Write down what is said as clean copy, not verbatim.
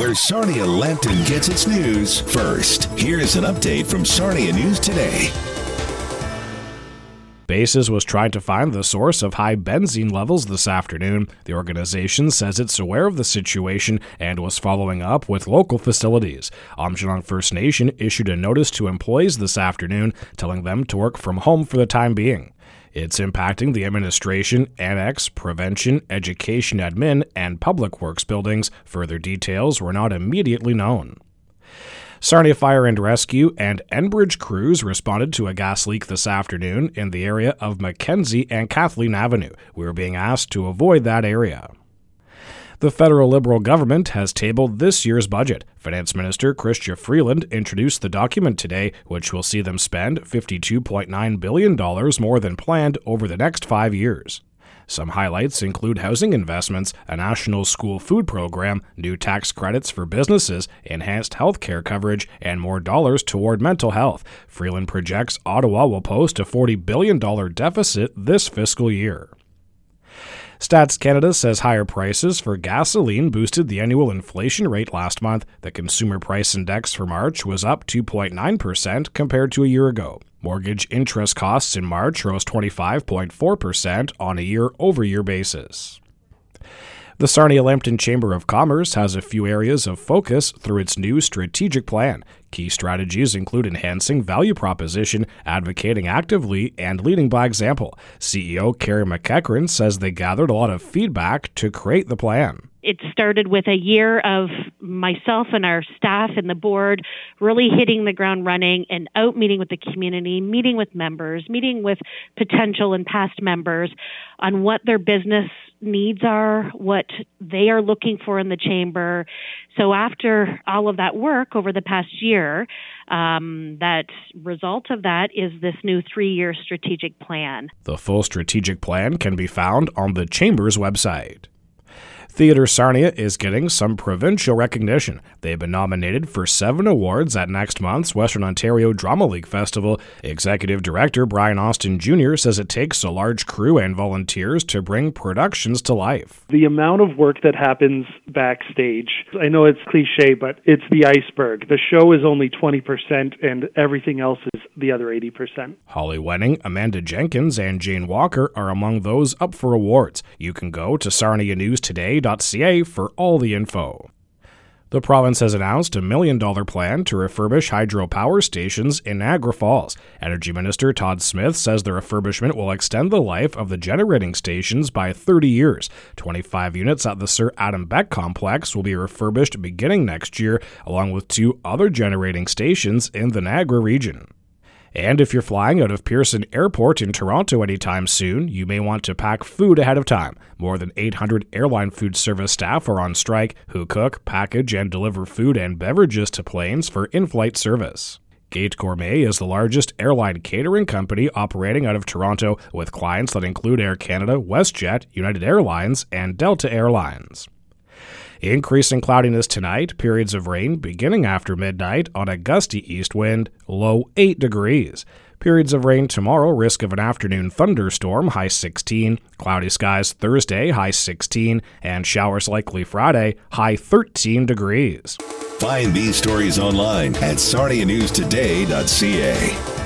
where Sarnia-Lambton gets its news first. Here's an update from Sarnia News Today. BASES was trying to find the source of high benzene levels this afternoon. The organization says it's aware of the situation and was following up with local facilities. Aamjiwnaang First Nation issued a notice to employees this afternoon telling them to work from home for the time being. It's impacting the administration, annex, prevention, education admin, and public works buildings. Further details were not immediately known. Sarnia Fire and Rescue and Enbridge crews responded to a gas leak this afternoon in the area of Mackenzie and Kathleen Avenue. We are being asked to avoid that area. The federal Liberal government has tabled this year's budget. Finance Minister Chrystia Freeland introduced the document today, which will see them spend $52.9 billion more than planned over the next 5 years. Some highlights include housing investments, a national school food program, new tax credits for businesses, enhanced health care coverage, and more dollars toward mental health. Freeland projects Ottawa will post a $40 billion deficit this fiscal year. Stats Canada says higher prices for gasoline boosted the annual inflation rate last month. The Consumer Price Index for March was up 2.9% compared to a year ago. Mortgage interest costs in March rose 25.4% on a year-over-year basis. The Sarnia-Lambton Chamber of Commerce has a few areas of focus through its new strategic plan. Key strategies include enhancing value proposition, advocating actively, and leading by example. CEO Carrie McEachran says they gathered a lot of feedback to create the plan. It started with a year of myself and our staff and the board really hitting the ground running and out meeting with the community, meeting with members, meeting with potential and past members on what their business needs are, what they are looking for in the chamber. So after all of that work over the past year, that result of that is this new 3-year strategic plan. The full strategic plan can be found on the Chamber's website. Theatre Sarnia is getting some provincial recognition. They've been nominated for 7 awards at next month's Western Ontario Drama League Festival. Executive Director Brian Austin Jr. says it takes a large crew and volunteers to bring productions to life. The amount of work that happens backstage, I know it's cliche, but it's the iceberg. The show is only 20% and everything else is the other 80%. Holly Wenning, Amanda Jenkins, and Jane Walker are among those up for awards. You can go to sarnianewstoday.ca for all the info. The province has announced $1 million plan to refurbish hydropower stations in Niagara Falls. Energy Minister Todd Smith says the refurbishment will extend the life of the generating stations by 30 years. 25 units at the Sir Adam Beck complex will be refurbished beginning next year, along with 2 other generating stations in the Niagara region. And if you're flying out of Pearson Airport in Toronto anytime soon, you may want to pack food ahead of time. More than 800 airline food service staff are on strike who cook, package, and deliver food and beverages to planes for in-flight service. Gate Gourmet is the largest airline catering company operating out of Toronto, with clients that include Air Canada, WestJet, United Airlines, and Delta Airlines. Increasing cloudiness tonight, periods of rain beginning after midnight on a gusty east wind, low 8 degrees. Periods of rain tomorrow, risk of an afternoon thunderstorm, high 16. Cloudy skies Thursday, high 16. And showers likely Friday, high 13 degrees. Find these stories online at sarnianewstoday.ca.